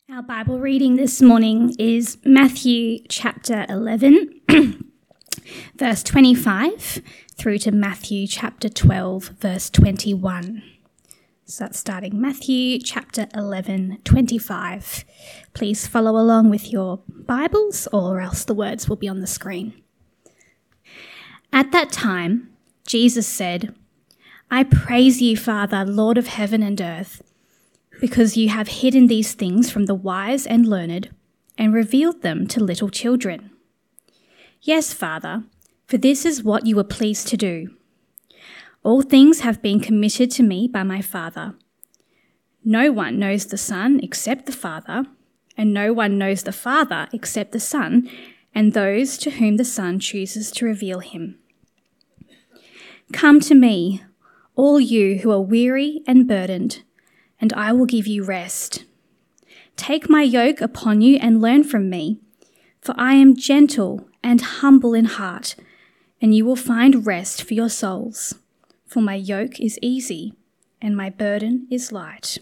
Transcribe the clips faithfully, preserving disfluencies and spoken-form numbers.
Our Bible reading this morning is Matthew chapter eleven, verse twenty-five, through to Matthew chapter twelve, verse twenty-one. So that's starting Matthew chapter eleven, twenty-five. Please follow along with your Bibles, or else the words will be on the screen. At that time, Jesus said, "I praise you, Father, Lord of heaven and earth, because you have hidden these things from the wise and learned and revealed them to little children. Yes, Father, for this is what you were pleased to do. All things have been committed to me by my Father. No one knows the Son except the Father, and no one knows the Father except the Son, and those to whom the Son chooses to reveal him. Come to me, all you who are weary and burdened, and I will give you rest. Take my yoke upon you and learn from me, for I am gentle and humble in heart, and you will find rest for your souls. For my yoke is easy and my burden is light."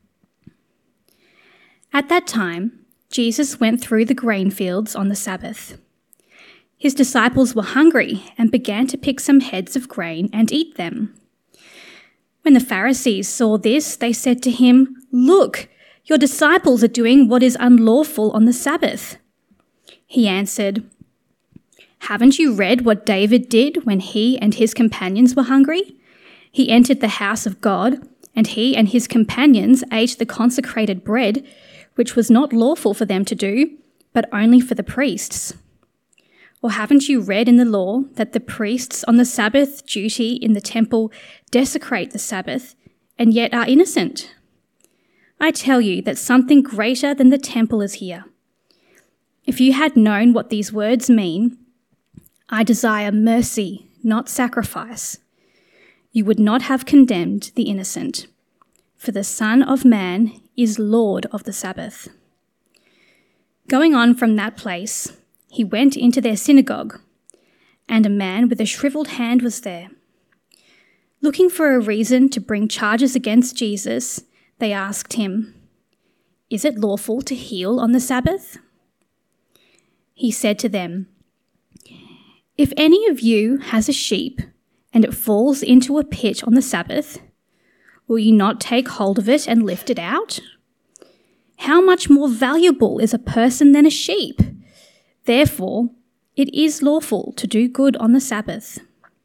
At that time, Jesus went through the grain fields on the Sabbath. His disciples were hungry and began to pick some heads of grain and eat them. When the Pharisees saw this, they said to him, "Look, your disciples are doing what is unlawful on the Sabbath." He answered, "Haven't you read what David did when he and his companions were hungry? He entered the house of God, and he and his companions ate the consecrated bread, which was not lawful for them to do, but only for the priests. Or haven't you read in the law that the priests on the Sabbath duty in the temple desecrate the Sabbath and yet are innocent? I tell you that something greater than the temple is here. If you had known what these words mean, 'I desire mercy, not sacrifice,' you would not have condemned the innocent, for the Son of Man is Lord of the Sabbath." Going on from that place, he went into their synagogue, and a man with a shriveled hand was there. Looking for a reason to bring charges against Jesus, they asked him, "Is it lawful to heal on the Sabbath?" He said to them, "If any of you has a sheep and it falls into a pit on the Sabbath, will you not take hold of it and lift it out? How much more valuable is a person than a sheep? Therefore, it is lawful to do good on the Sabbath."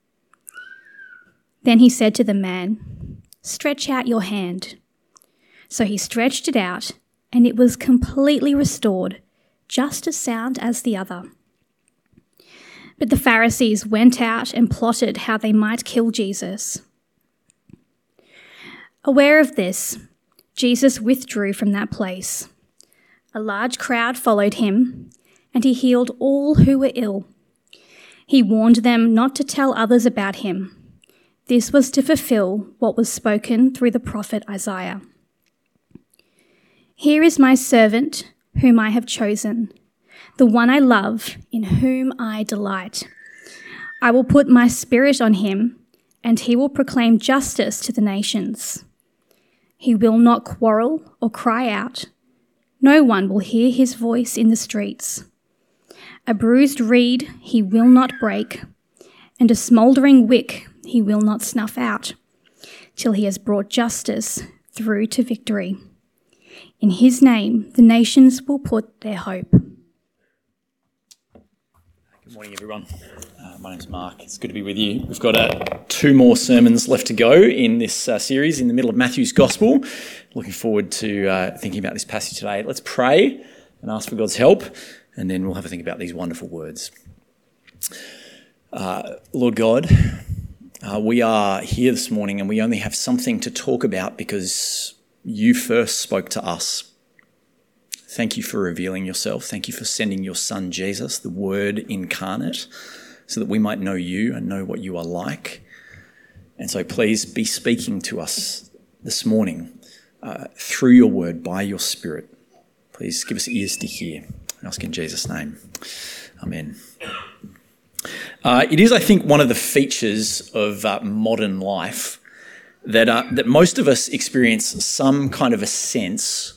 Then he said to the man, "Stretch out your hand." So he stretched it out, and it was completely restored, just as sound as the other. But the Pharisees went out and plotted how they might kill Jesus. Aware of this, Jesus withdrew from that place. A large crowd followed him, and he healed all who were ill. He warned them not to tell others about him. This was to fulfill what was spoken through the prophet Isaiah. "Here is my servant whom I have chosen, the one I love, in whom I delight. I will put my spirit on him, and he will proclaim justice to the nations. He will not quarrel or cry out. No one will hear his voice in the streets. A bruised reed he will not break, and a smouldering wick he will not snuff out, till he has brought justice through to victory. In his name the nations will put their hope." Good morning, everyone. Uh, my name's Mark. It's good to be with you. We've got uh, two more sermons left to go in this uh, series in the middle of Matthew's Gospel. Looking forward to uh, thinking about this passage today. Let's pray and ask for God's help, and then we'll have a think about these wonderful words. Uh, Lord God, uh, we are here this morning and we only have something to talk about because you first spoke to us. Thank you for revealing yourself. Thank you for sending your Son, Jesus, the Word incarnate, so that we might know you and know what you are like. And so please be speaking to us this morning uh, through your Word, by your Spirit. Please give us ears to hear. I ask in Jesus' name. Amen. Uh, it is, I think, one of the features of uh, modern life that uh, that most of us experience some kind of a sense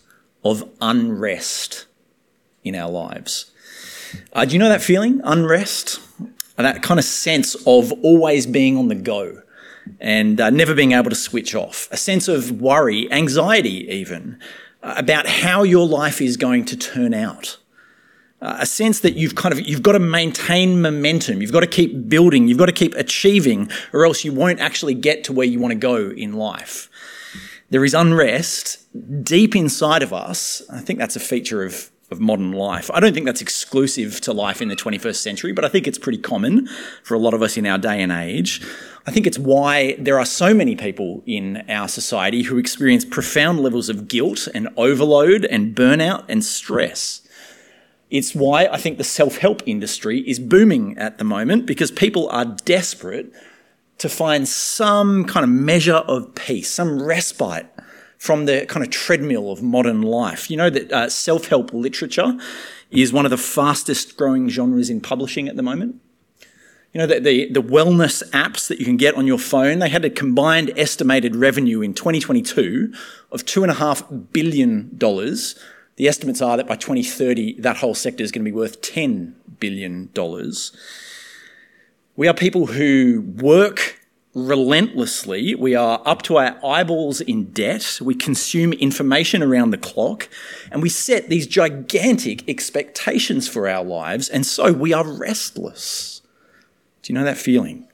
of unrest in our lives. Uh, do you know that feeling, unrest? That kind of sense of always being on the go and uh, never being able to switch off. A sense of worry, anxiety even, uh, about how your life is going to turn out. Uh, a sense that you've kind of, you've got to maintain momentum, you've got to keep building, you've got to keep achieving, or else you won't actually get to where you want to go in life. There is unrest deep inside of us. I think that's a feature of, of modern life. I don't think that's exclusive to life in the twenty-first century, but I think it's pretty common for a lot of us in our day and age. I think it's why there are so many people in our society who experience profound levels of guilt and overload and burnout and stress. It's why I think the self-help industry is booming at the moment, because people are desperate to find some kind of measure of peace, some respite from the kind of treadmill of modern life. You know that uh, self-help literature is one of the fastest growing genres in publishing at the moment. You know, the, the, the wellness apps that you can get on your phone, they had a combined estimated revenue in twenty twenty-two of two point five billion dollars. The estimates are that by twenty thirty, that whole sector is going to be worth ten billion dollars. We are people who work relentlessly. We are up to our eyeballs in debt. We consume information around the clock, and we set these gigantic expectations for our lives, and so we are restless. Do you know that feeling?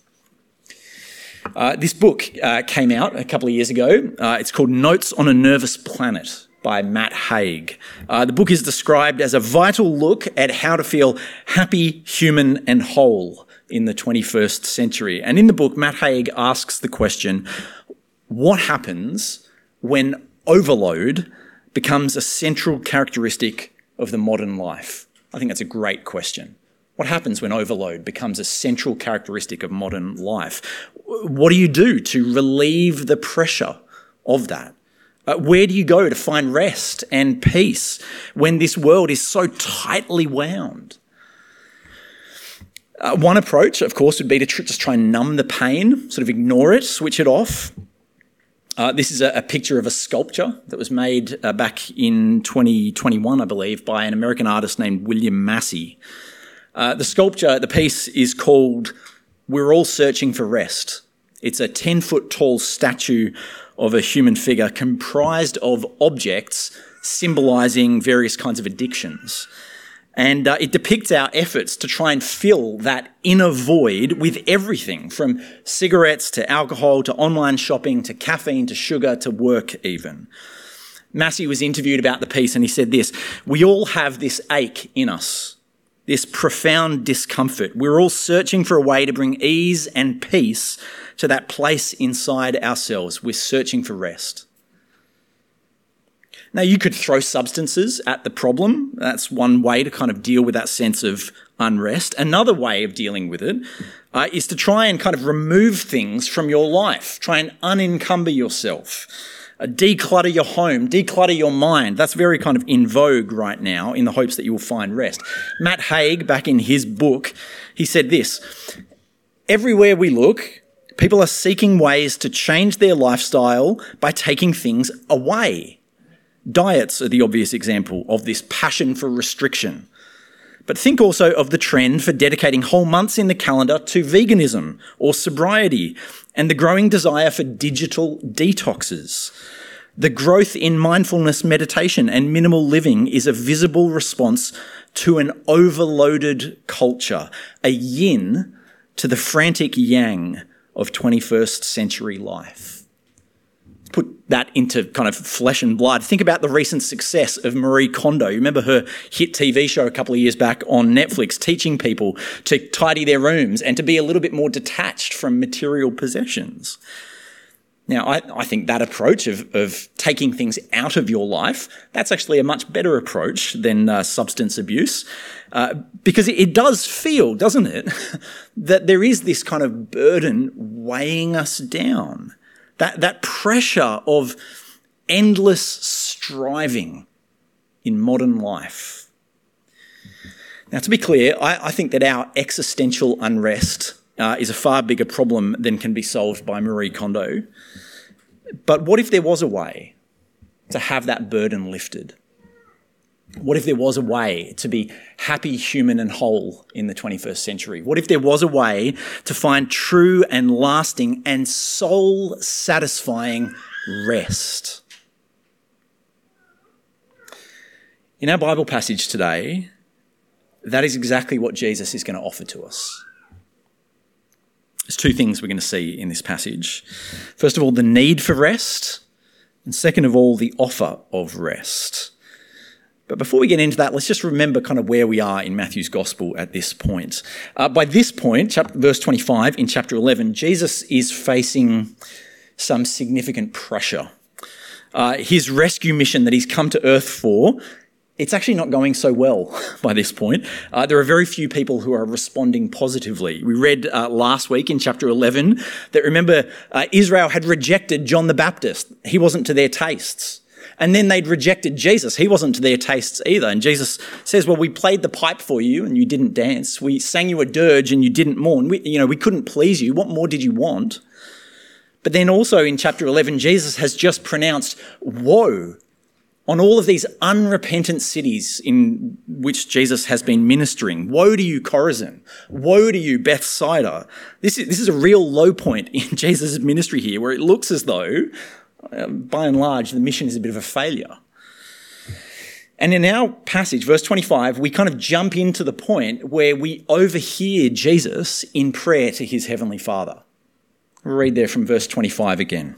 Uh, this book uh, came out a couple of years ago. Uh, it's called Notes on a Nervous Planet by Matt Haig. Uh, the book is described as a vital look at how to feel happy, human, and whole in the twenty-first century. And in the book, Matt Haig asks the question, what happens when overload becomes a central characteristic of the modern life? I think that's a great question. What happens when overload becomes a central characteristic of modern life? What do you do to relieve the pressure of that? Uh, where do you go to find rest and peace when this world is so tightly wound? Uh, one approach, of course, would be to tr- just try and numb the pain, sort of ignore it, switch it off. Uh, this is a, a picture of a sculpture that was made uh, back in twenty twenty-one, I believe, by an American artist named William Massey. Uh, the sculpture, the piece is called We're All Searching for Rest. It's a ten-foot tall statue of a human figure comprised of objects symbolising various kinds of addictions. And uh, it depicts our efforts to try and fill that inner void with everything from cigarettes to alcohol to online shopping to caffeine to sugar to work even. Massey was interviewed about the piece and he said this, we all have this ache in us, this profound discomfort. We're all searching for a way to bring ease and peace to that place inside ourselves. We're searching for rest. Now, you could throw substances at the problem. That's one way to kind of deal with that sense of unrest. Another way of dealing with it uh, is to try and kind of remove things from your life. Try and unencumber yourself. Uh, declutter your home. Declutter your mind. That's very kind of in vogue right now in the hopes that you will find rest. Matt Haig, back in his book, he said this, everywhere we look, people are seeking ways to change their lifestyle by taking things away. Diets are the obvious example of this passion for restriction. But think also of the trend for dedicating whole months in the calendar to veganism or sobriety and the growing desire for digital detoxes. The growth in mindfulness meditation and minimal living is a visible response to an overloaded culture, a yin to the frantic yang of twenty-first century life. Put that into kind of flesh and blood. Think about the recent success of Marie Kondo. You remember her hit T V show a couple of years back on Netflix, teaching people to tidy their rooms and to be a little bit more detached from material possessions. Now, I, I think that approach of, of taking things out of your life, that's actually a much better approach than uh, substance abuse, uh, because it, it does feel, doesn't it, that there is this kind of burden weighing us down. That, that pressure of endless striving in modern life. Now, to be clear, I, I think that our existential unrest uh, is a far bigger problem than can be solved by Marie Kondo. But what if there was a way? to have that burden lifted? What if there was a way to be happy, human and whole in the twenty-first century? What if there was a way to find true and lasting and soul-satisfying rest? In our Bible passage today, that is exactly what Jesus is going to offer to us. There's two things we're going to see in this passage. First of all, the need for rest, and second of all, the offer of rest. But before we get into that, let's just remember kind of where we are in Matthew's gospel at this point. Uh, by this point, chapter, verse twenty-five in chapter eleven, Jesus is facing some significant pressure. Uh, his rescue mission that he's come to earth for, it's actually not going so well by this point. Uh, there are very few people who are responding positively. We read uh, last week in chapter eleven that, remember, uh, Israel had rejected John the Baptist. He wasn't to their tastes. And then they'd rejected Jesus. He wasn't to their tastes either. And Jesus says, well, we played the pipe for you and you didn't dance. We sang you a dirge and you didn't mourn. We, you know, we couldn't please you. What more did you want? But then also in chapter eleven, Jesus has just pronounced woe on all of these unrepentant cities in which Jesus has been ministering. Woe to you, Chorazin. Woe to you, Bethsaida. This is, this is a real low point in Jesus' ministry here, where it looks as though, uh, by and large, the mission is a bit of a failure. And in our passage, verse twenty-five, we kind of jump into the point where we overhear Jesus in prayer to his heavenly Father. We'll read there from verse twenty-five again.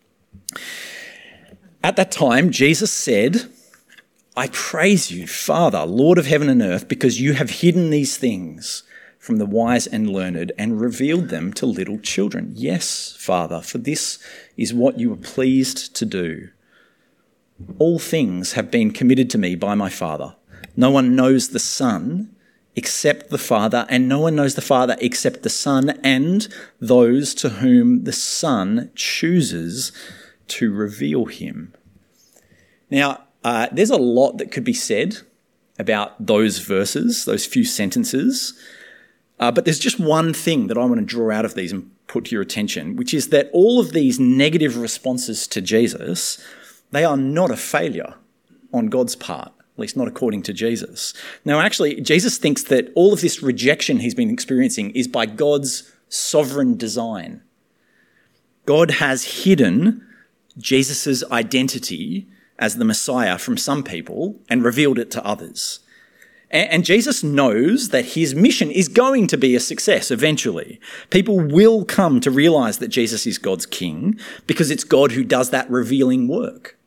At that time, Jesus said, I praise you, Father, Lord of heaven and earth, because you have hidden these things from the wise and learned and revealed them to little children. Yes, Father, for this is what you were pleased to do. All things have been committed to me by my Father. No one knows the Son except the Father, and no one knows the Father except the Son and those to whom the Son chooses to reveal him. Now, uh, there's a lot that could be said about those verses, those few sentences, uh, but there's just one thing that I want to draw out of these and put to your attention, which is that all of these negative responses to Jesus, they are not a failure on God's part, at least not according to Jesus. Now, actually, Jesus thinks that all of this rejection he's been experiencing is by God's sovereign design. God has hidden Jesus' identity as the Messiah from some people and revealed it to others. And, and Jesus knows that his mission is going to be a success eventually. People will come to realize that Jesus is God's king because it's God who does that revealing work.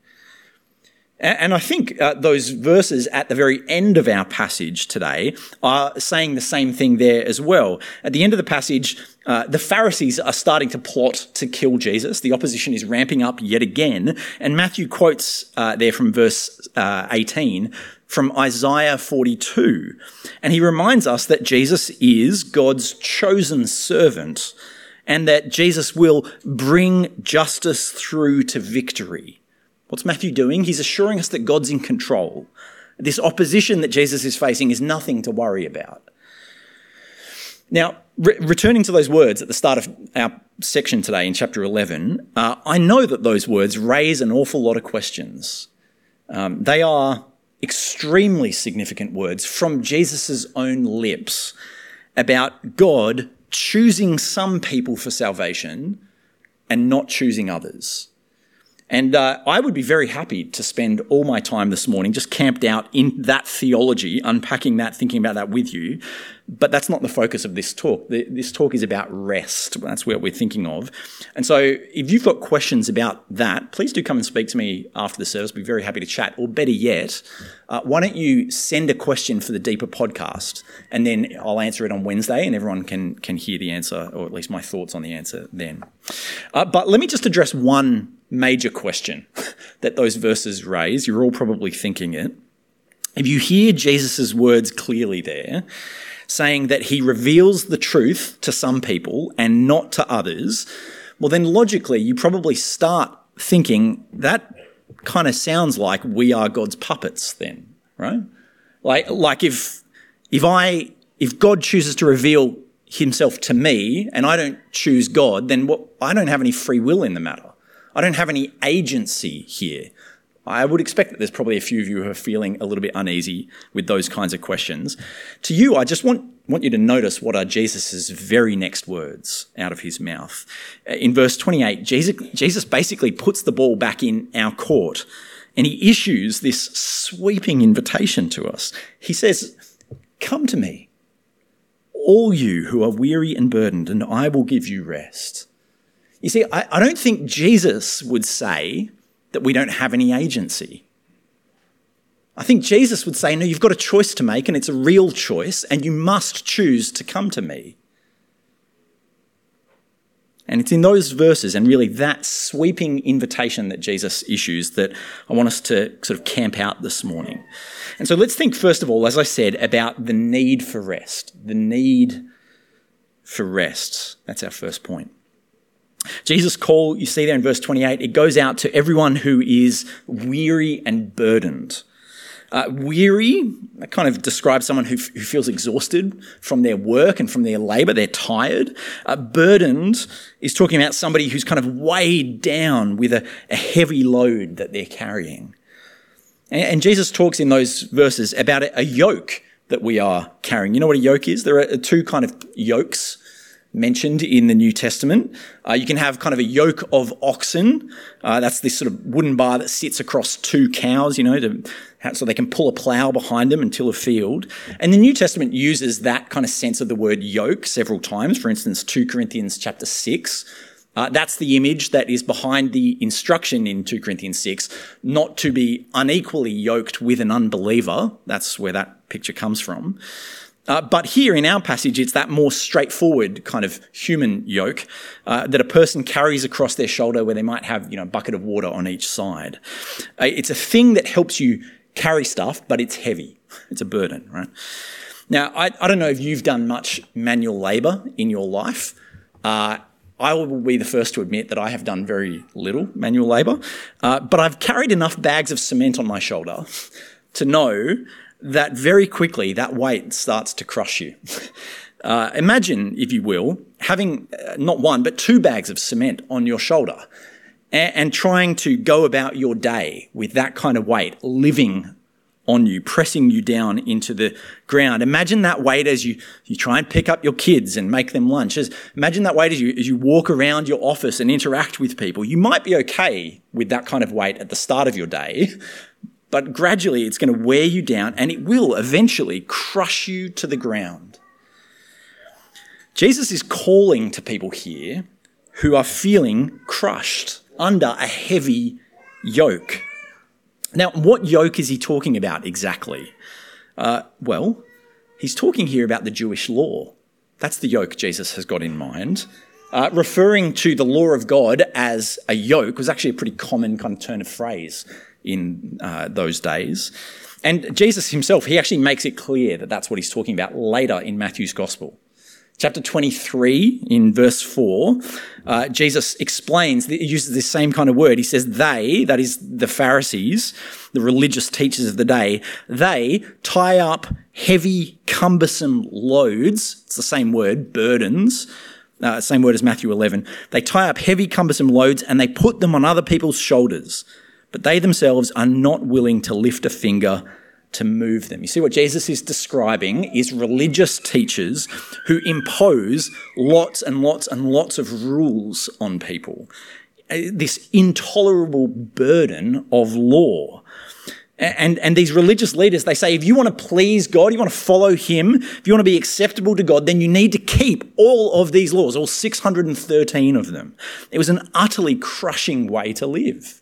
And I think uh, those verses at the very end of our passage today are saying the same thing there as well. At the end of the passage, uh, the Pharisees are starting to plot to kill Jesus. The opposition is ramping up yet again. And Matthew quotes uh, there from verse uh, eighteen from Isaiah forty-two. And he reminds us that Jesus is God's chosen servant and that Jesus will bring justice through to victory. What's Matthew doing? He's assuring us that God's in control. This opposition that Jesus is facing is nothing to worry about. Now, re- returning to those words at the start of our section today in chapter eleven, uh, I know that those words raise an awful lot of questions. Um, they are extremely significant words from Jesus' own lips about God choosing some people for salvation and not choosing others. And uh, I would be very happy to spend all my time this morning just camped out in that theology, unpacking that, thinking about that with you. But that's not the focus of this talk. This talk is about rest. That's what we're thinking of. And so if you've got questions about that, please do come and speak to me after the service. I'd be very happy to chat. Or better yet, uh, why don't you send a question for the Deeper podcast and then I'll answer it on Wednesday and everyone can, can hear the answer, or at least my thoughts on the answer then. Uh, but let me just address one major question that those verses raise. You're all probably thinking it. If you hear Jesus' words clearly there, saying that he reveals the truth to some people and not to others, well then logically you probably start thinking that kind of sounds like we are God's puppets then, right? Like, like if, if I, if God chooses to reveal himself to me and I don't choose God, then what, I don't have any free will in the matter. I don't have any agency here. I would expect that there's probably a few of you who are feeling a little bit uneasy with those kinds of questions. To you, I just want, want you to notice what are Jesus' very next words out of his mouth. In verse twenty-eight, Jesus, Jesus basically puts the ball back in our court, and he issues this sweeping invitation to us. He says, "Come to me, all you who are weary and burdened, and I will give you rest." You see, I, I don't think Jesus would say that we don't have any agency. I think Jesus would say, no, you've got a choice to make, and it's a real choice, and you must choose to come to me. And it's in those verses and really that sweeping invitation that Jesus issues that I want us to sort of camp out this morning. And so let's think, first of all, as I said, about the need for rest. The need for rest. That's our first point. Jesus' call, you see there in verse twenty-eight, it goes out to everyone who is weary and burdened. Uh, weary, that kind of describes someone who, f- who feels exhausted from their work and from their labour. They're tired. Uh, burdened is talking about somebody who's kind of weighed down with a, a heavy load that they're carrying. And, and Jesus talks in those verses about a, a yoke that we are carrying. You know what a yoke is? There are two kind of yokes mentioned in the New Testament. Uh, you can have kind of a yoke of oxen. Uh, that's this sort of wooden bar that sits across two cows, you know, to, so they can pull a plough behind them and till a field. And the New Testament uses that kind of sense of the word yoke several times. For instance, Second Corinthians chapter six. Uh, that's the image that is behind the instruction in Second Corinthians six, not to be unequally yoked with an unbeliever. That's where that picture comes from. Uh, but here in our passage, it's that more straightforward kind of human yoke uh, that a person carries across their shoulder where they might have, you know, a bucket of water on each side. Uh, it's a thing that helps you carry stuff, but it's heavy. It's a burden, right? Now, I, I don't know if you've done much manual labour in your life. Uh, I will be the first to admit that I have done very little manual labour, uh, but I've carried enough bags of cement on my shoulder to know that very quickly that weight starts to crush you. Uh, imagine, if you will, having uh, not one but two bags of cement on your shoulder and, and trying to go about your day with that kind of weight living on you, pressing you down into the ground. Imagine that weight as you, you try and pick up your kids and make them lunch. As, imagine that weight as you, as you walk around your office and interact with people. You might be okay with that kind of weight at the start of your day, but gradually it's going to wear you down and it will eventually crush you to the ground. Jesus is calling to people here who are feeling crushed under a heavy yoke. Now, what yoke is he talking about exactly? Uh, well, he's talking here about the Jewish law. That's the yoke Jesus has got in mind. Uh, referring to the law of God as a yoke was actually a pretty common kind of turn of phrase in uh, those days. And Jesus himself, he actually makes it clear that that's what he's talking about later in Matthew's Gospel. Chapter twenty-three, in verse four, uh, Jesus explains, he uses this same kind of word. He says, they, that is the Pharisees, the religious teachers of the day, they tie up heavy, cumbersome loads. It's the same word, burdens. Uh, same word as Matthew eleven. They tie up heavy, cumbersome loads and they put them on other people's shoulders, but they themselves are not willing to lift a finger to move them. You see, what Jesus is describing is religious teachers who impose lots and lots and lots of rules on people. This intolerable burden of law. And, and these religious leaders, they say, if you want to please God, you want to follow him, if you want to be acceptable to God, then you need to keep all of these laws, all six hundred thirteen of them. It was an utterly crushing way to live.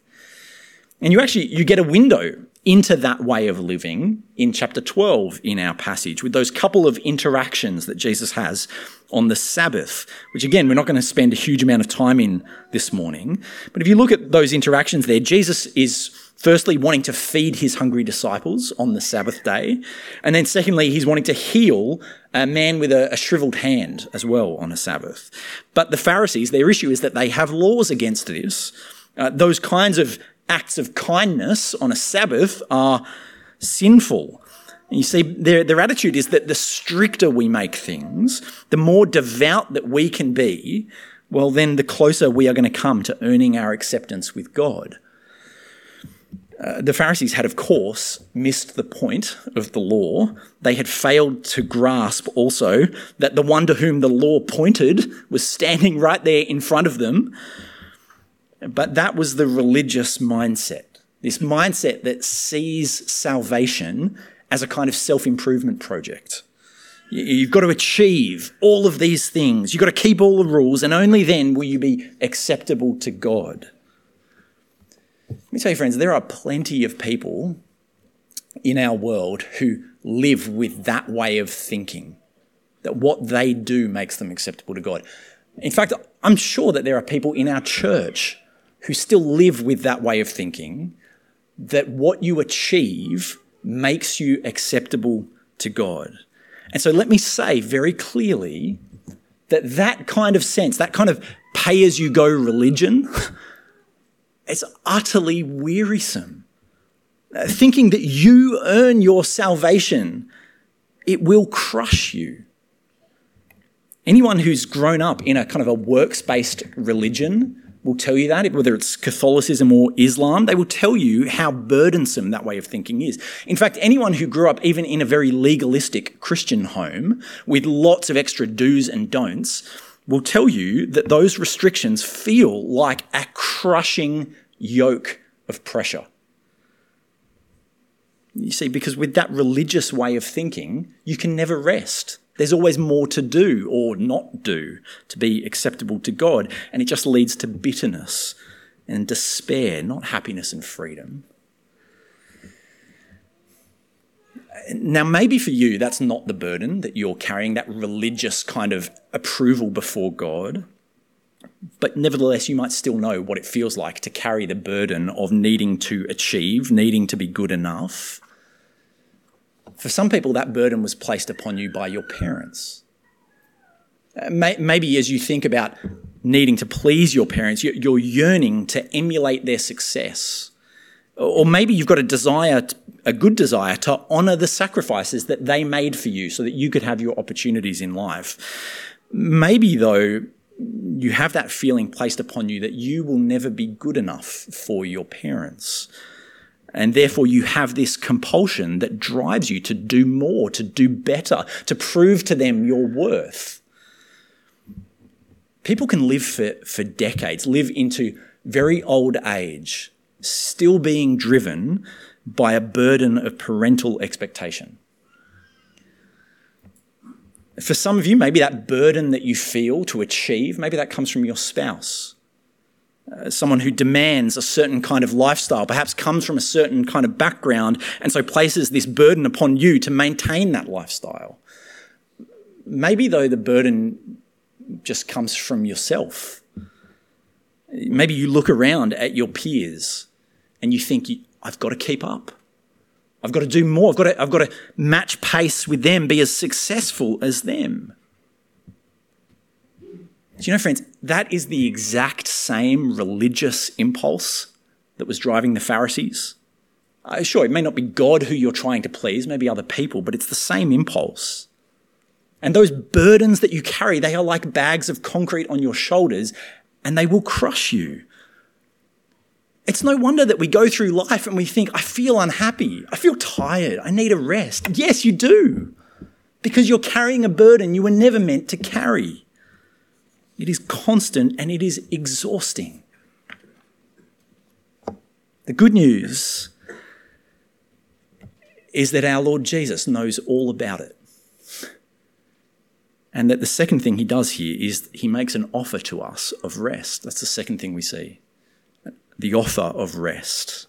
And you actually, you get a window into that way of living in chapter twelve in our passage with those couple of interactions that Jesus has on the Sabbath, which again, we're not going to spend a huge amount of time in this morning. But if you look at those interactions there, Jesus is firstly wanting to feed his hungry disciples on the Sabbath day. And then secondly, he's wanting to heal a man with a, a shriveled hand as well on a Sabbath. But the Pharisees, their issue is that they have laws against this. Uh, those kinds of acts of kindness on a Sabbath are sinful. And you see, their, their attitude is that the stricter we make things, the more devout that we can be, well, then the closer we are going to come to earning our acceptance with God. Uh, the Pharisees had, of course, missed the point of the law. They had failed to grasp also that the one to whom the law pointed was standing right there in front of them. But that was the religious mindset, this mindset that sees salvation as a kind of self-improvement project. You've got to achieve all of these things. You've got to keep all the rules, and only then will you be acceptable to God. Let me tell you, friends, there are plenty of people in our world who live with that way of thinking, that what they do makes them acceptable to God. In fact, I'm sure that there are people in our church who still live with that way of thinking, that what you achieve makes you acceptable to God. And so let me say very clearly that that kind of sense, that kind of pay-as-you-go religion, it's utterly wearisome. Thinking that you earn your salvation, it will crush you. Anyone who's grown up in a kind of a works-based religion will tell you that, whether it's Catholicism or Islam, they will tell you how burdensome that way of thinking is. In fact, anyone who grew up even in a very legalistic Christian home with lots of extra do's and don'ts will tell you that those restrictions feel like a crushing yoke of pressure. You see, because with that religious way of thinking, you can never rest. There's always more to do or not do to be acceptable to God, and it just leads to bitterness and despair, not happiness and freedom. Now, maybe for you, that's not the burden that you're carrying, that religious kind of approval before God. But nevertheless, you might still know what it feels like to carry the burden of needing to achieve, needing to be good enough. For some people, that burden was placed upon you by your parents. Maybe as you think about needing to please your parents, you're yearning to emulate their success. Or maybe you've got a desire, a good desire to honour the sacrifices that they made for you so that you could have your opportunities in life. Maybe, though, you have that feeling placed upon you that you will never be good enough for your parents. And therefore you have this compulsion that drives you to do more, to do better, to prove to them your worth. People can live for, for decades, live into very old age, still being driven by a burden of parental expectation. For some of you, maybe that burden that you feel to achieve, maybe that comes from your spouse. Uh, someone who demands a certain kind of lifestyle, perhaps comes from a certain kind of background, and so places this burden upon you to maintain that lifestyle. Maybe, though, the burden just comes from yourself. Maybe you look around at your peers and you think, I've got to keep up. I've got to do more. I've got to, I've got to match pace with them, be as successful as them. Do you know, friends, that is the exact same religious impulse that was driving the Pharisees. Uh, sure, it may not be God who you're trying to please, maybe other people, but it's the same impulse. And those burdens that you carry, they are like bags of concrete on your shoulders, and they will crush you. It's no wonder that we go through life and we think, I feel unhappy, I feel tired, I need a rest. Yes, you do, because you're carrying a burden you were never meant to carry. It is constant and it is exhausting. The good news is that our Lord Jesus knows all about it. And that the second thing he does here is he makes an offer to us of rest. That's the second thing we see. The offer of rest.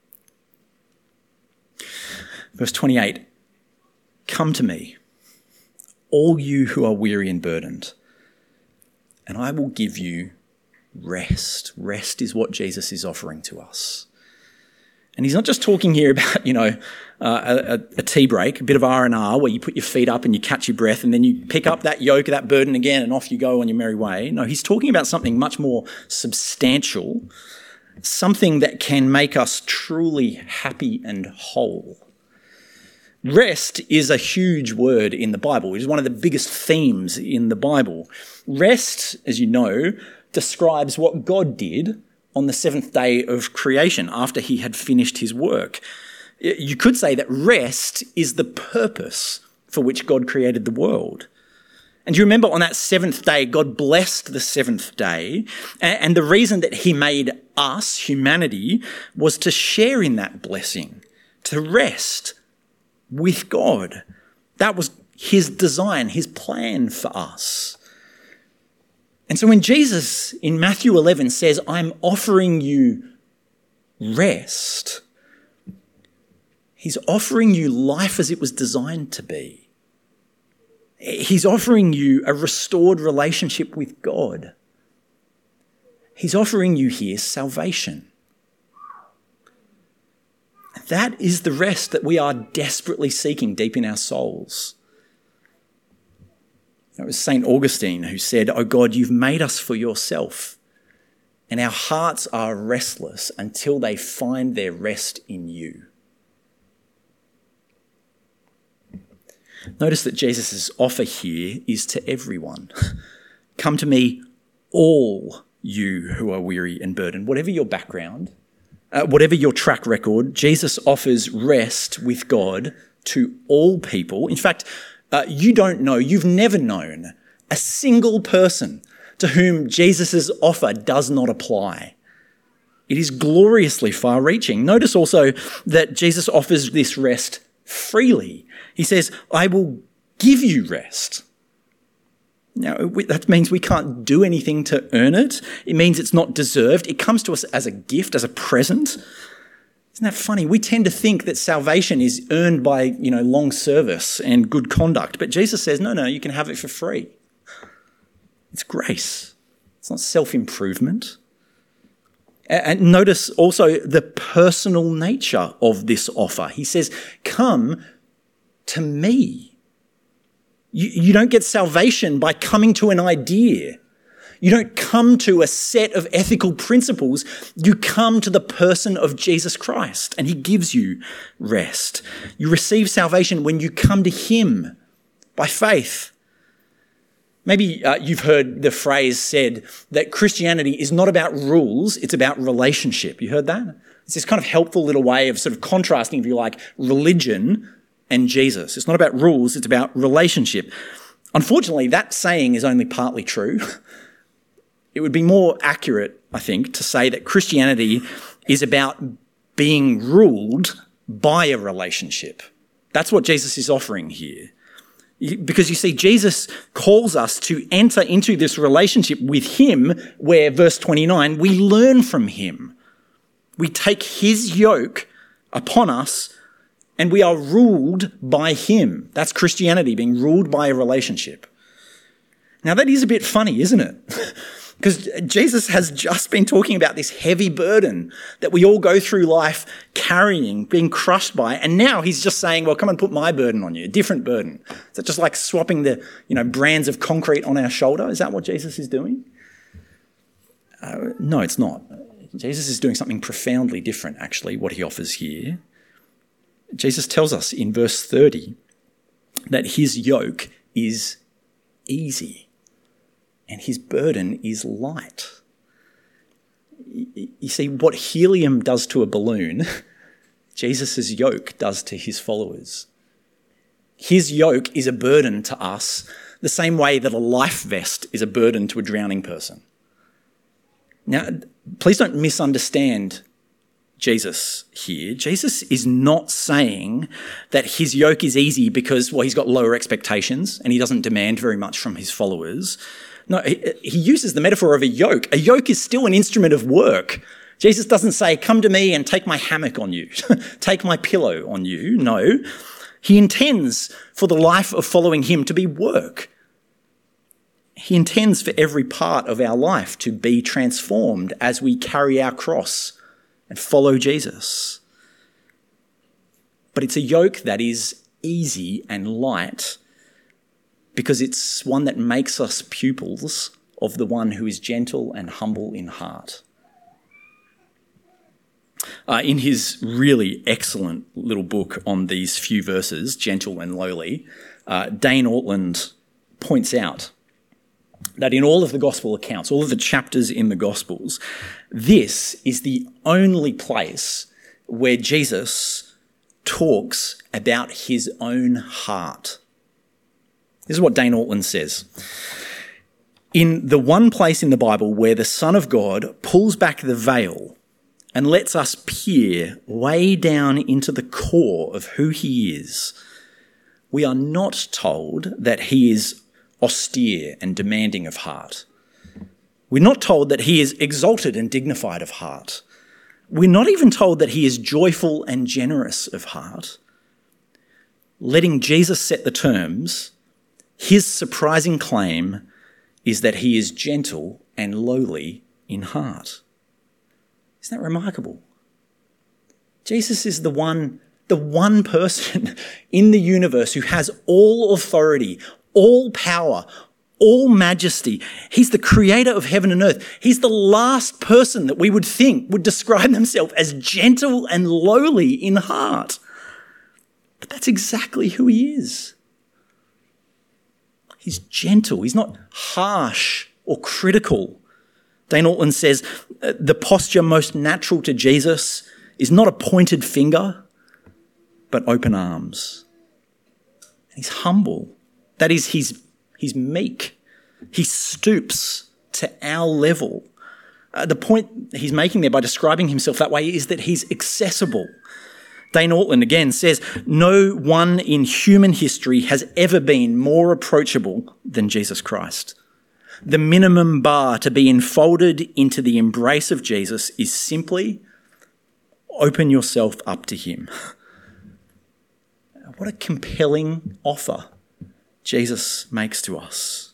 Verse twenty-eight, come to me, all you who are weary and burdened, and I will give you rest. Rest is what Jesus is offering to us. And he's not just talking here about, you know, uh, a, a tea break, a bit of R and R where you put your feet up and you catch your breath and then you pick up that yoke, that burden again, and off you go on your merry way. No, he's talking about something much more substantial, something that can make us truly happy and whole. Rest is a huge word in the Bible. It is one of the biggest themes in the Bible. Rest, as you know, describes what God did on the seventh day of creation after he had finished his work. You could say that rest is the purpose for which God created the world. And you remember on that seventh day, God blessed the seventh day. And the reason that he made us, humanity, was to share in that blessing, to rest with God. That was his design, his plan for us. And so when Jesus in Matthew eleven says, I'm offering you rest, he's offering you life as it was designed to be. He's offering you a restored relationship with God. He's offering you here salvation. That is the rest that we are desperately seeking deep in our souls. It was Saint Augustine who said, "Oh God, you've made us for yourself, and our hearts are restless until they find their rest in you." Notice that Jesus' offer here is to everyone. Come to me, all you who are weary and burdened. Whatever your background, uh, whatever your track record, Jesus offers rest with God to all people. In fact, uh, you don't know, you've never known a single person to whom Jesus' offer does not apply. It is gloriously far-reaching. Notice also that Jesus offers this rest freely. He says, I will give you rest. Now, that means we can't do anything to earn it. It means it's not deserved. It comes to us as a gift, as a present. Isn't that funny? We tend to think that salvation is earned by, you know, long service and good conduct. But Jesus says, no, no, you can have it for free. It's grace. It's not self-improvement. And notice also the personal nature of this offer. He says, come to me. You, you don't get salvation by coming to an idea. You don't come to a set of ethical principles. You come to the person of Jesus Christ, and he gives you rest. You receive salvation when you come to him by faith. Maybe uh, you've heard the phrase said that Christianity is not about rules, it's about relationship. You heard that? It's this kind of helpful little way of sort of contrasting, if you like, religion and Jesus. It's not about rules, it's about relationship. Unfortunately, that saying is only partly true. It would be more accurate, I think, to say that Christianity is about being ruled by a relationship. That's what Jesus is offering here. Because you see, Jesus calls us to enter into this relationship with him where, verse twenty-nine, we learn from him. We take his yoke upon us and we are ruled by him. That's Christianity, being ruled by a relationship. Now that is a bit funny, isn't it? Because Jesus has just been talking about this heavy burden that we all go through life carrying, being crushed by, and now he's just saying, well, come and put my burden on you, a different burden. Is that just like swapping the, you know, brands of concrete on our shoulder? Is that what Jesus is doing? Uh, no, it's not. Jesus is doing something profoundly different, actually, what he offers here. Jesus tells us in verse thirty that his yoke is easy and his burden is light. You see, what helium does to a balloon, Jesus' yoke does to his followers. His yoke is a burden to us the same way that a life vest is a burden to a drowning person. Now, please don't misunderstand Jesus here. Jesus is not saying that his yoke is easy because, well, he's got lower expectations and he doesn't demand very much from his followers. No, he, he uses the metaphor of a yoke. A yoke is still an instrument of work. Jesus doesn't say, come to me and take my hammock on you, take my pillow on you. No, he intends for the life of following him to be work. He intends for every part of our life to be transformed as we carry our cross and follow Jesus. But it's a yoke that is easy and light because it's one that makes us pupils of the one who is gentle and humble in heart. Uh, in his really excellent little book on these few verses, Gentle and Lowly, uh, Dane Ortland points out that in all of the gospel accounts, all of the chapters in the gospels, this is the only place where Jesus talks about his own heart. This is what Dane Ortland says. In the one place in the Bible where the Son of God pulls back the veil and lets us peer way down into the core of who he is, we are not told that he is austere and demanding of heart. We're not told that he is exalted and dignified of heart. We're not even told that he is joyful and generous of heart. Letting Jesus set the terms, his surprising claim is that he is gentle and lowly in heart. Isn't that remarkable? Jesus is the one, the one person in the universe who has all authority, all power, all majesty. He's the creator of heaven and earth. He's the last person that we would think would describe themselves as gentle and lowly in heart. But that's exactly who he is. He's gentle. He's not harsh or critical. Dane Ortland says, the posture most natural to Jesus is not a pointed finger, but open arms. He's humble. That is, he's, he's meek. He stoops to our level. Uh, the point he's making there by describing himself that way is that he's accessible. Dane Ortland again says, no one in human history has ever been more approachable than Jesus Christ. The minimum bar to be enfolded into the embrace of Jesus is simply open yourself up to him. What a compelling offer Jesus makes to us.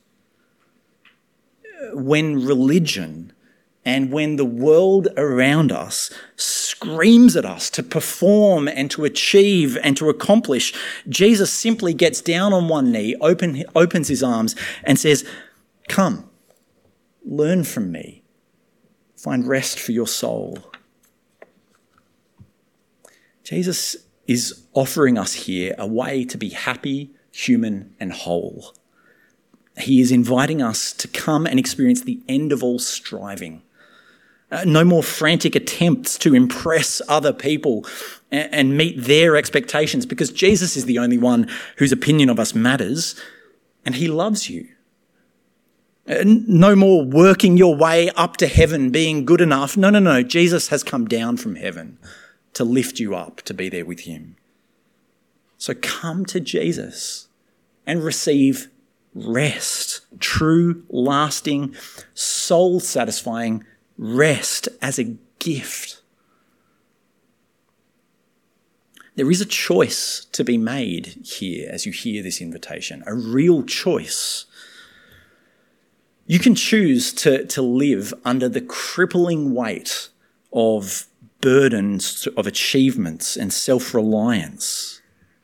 When religion and when the world around us screams at us to perform and to achieve and to accomplish, Jesus simply gets down on one knee, open, opens his arms and says, come, learn from me, find rest for your soul. Jesus is offering us here a way to be happy, human, and whole. He is inviting us to come and experience the end of all striving. Uh, no more frantic attempts to impress other people and, and meet their expectations, because Jesus is the only one whose opinion of us matters, and he loves you. Uh, no more working your way up to heaven, being good enough. No, no, no. Jesus has come down from heaven to lift you up, to be there with him. So come to Jesus and receive rest, true, lasting, soul-satisfying rest as a gift. There is a choice to be made here as you hear this invitation, a real choice. You can choose to, to live under the crippling weight of burdens of achievements and self-reliance.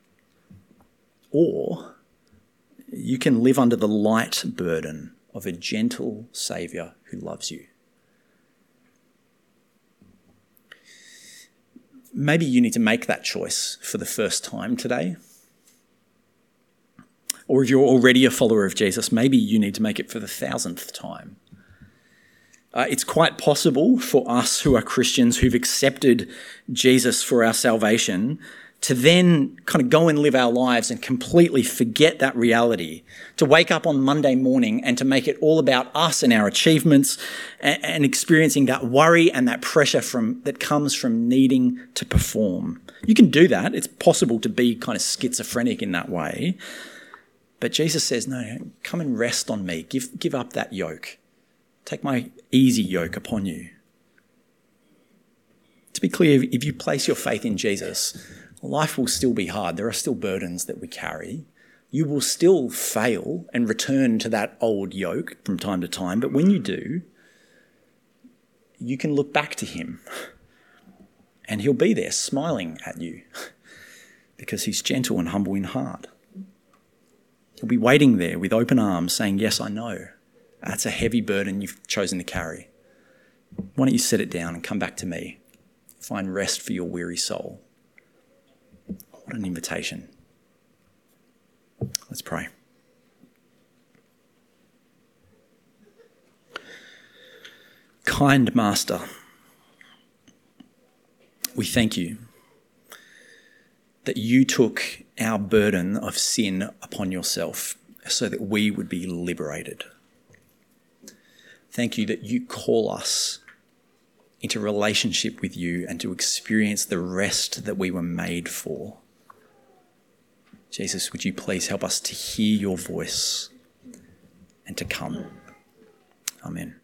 Or you can live under the light burden of a gentle Saviour who loves you. Maybe you need to make that choice for the first time today. Or if you're already a follower of Jesus, maybe you need to make it for the thousandth time. Uh, it's quite possible for us who are Christians who've accepted Jesus for our salvation to then kind of go and live our lives and completely forget that reality, to wake up on Monday morning and to make it all about us and our achievements and, and experiencing that worry and that pressure from that comes from needing to perform. You can do that. It's possible to be kind of schizophrenic in that way. But Jesus says, no, come and rest on me. Give, give up that yoke. Take my easy yoke upon you. To be clear, if you place your faith in Jesus, life will still be hard. There are still burdens that we carry. You will still fail and return to that old yoke from time to time. But when you do, you can look back to him and he'll be there smiling at you because he's gentle and humble in heart. He'll be waiting there with open arms saying, yes, I know. That's a heavy burden you've chosen to carry. Why don't you set it down and come back to me? Find rest for your weary soul. What an invitation. Let's pray. Kind Master, we thank you that you took our burden of sin upon yourself so that we would be liberated. Thank you that you call us into relationship with you and to experience the rest that we were made for. Jesus, would you please help us to hear your voice and to come? Amen.